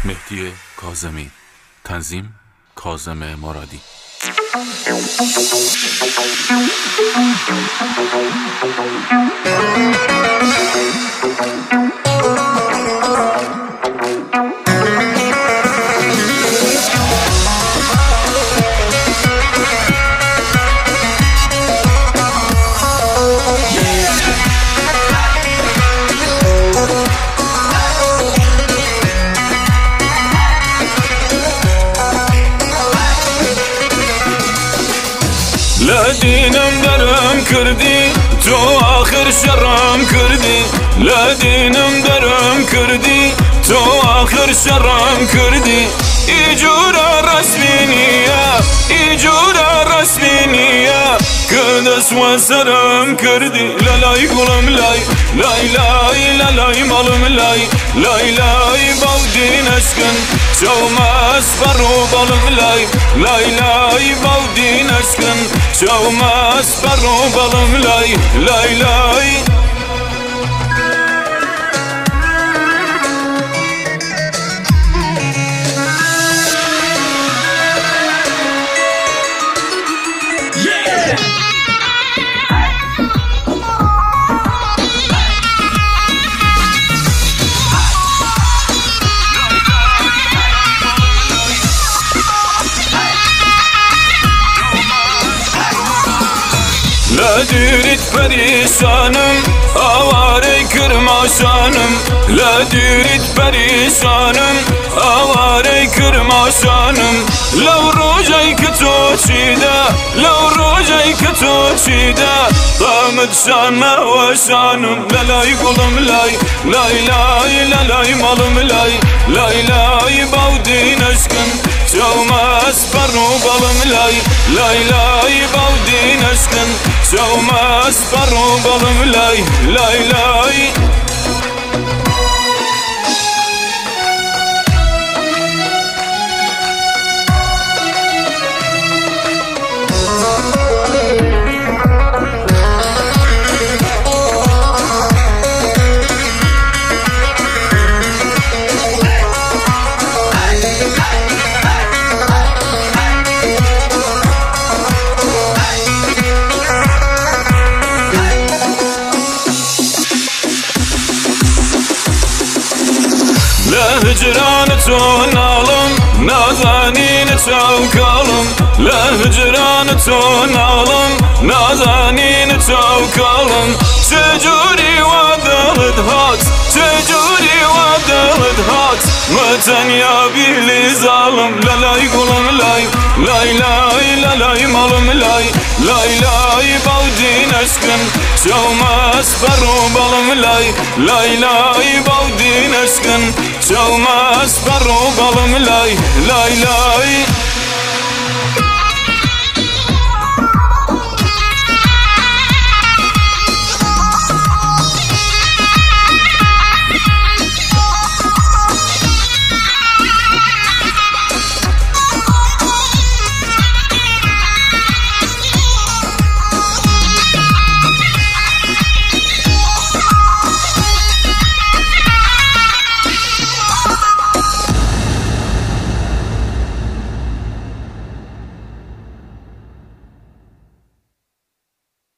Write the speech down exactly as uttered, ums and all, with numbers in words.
مهدی کاظمی، تنظیم کاظم مرادی. لدينم درم كردي تو آخر شرم كردي لدينم درم كردي تو آخر شرم كردي إيجورا رسمينية إيجورا رسمينية كردس وسرم كردي لا لا يقولم لاي لاي لاي لا لاي مالم لاي لاي لاي بودين أشكن شو ما أسفر وبالم لاي لاي لاي بودين أشكن شو ما أسفر وبالم لاي لاي لاي لا ديرت بريشانم آواري كرماشانم لا ديرت بريشانم آواري كرماشانم لو روجي كتوشيدا لو روجي كتوشيدا طامد شانا وشانم لا لا يقولم لاي لاي لاي لا لاي مالم لاي لاي لاي باودين أشكن شو ما أسفر وبالم لاي لاي لاي باودين أشكن شو ما أسفر وبالم لاي لاي لاي لهجران تونالم نازانين توكلم لهجران تونالم نازانين توكلم تجوري ودلد هات تجوري ودلد هات متن يا بيلي ظالم لا لا يقولم لاي لاي لاي لا لاي مالم لاي لاي لاي باودين أشكن شو ما أسفر وبالم لاي لاي لاي باودين أشكن شو ما أسفر وبالم لاي لاي لاي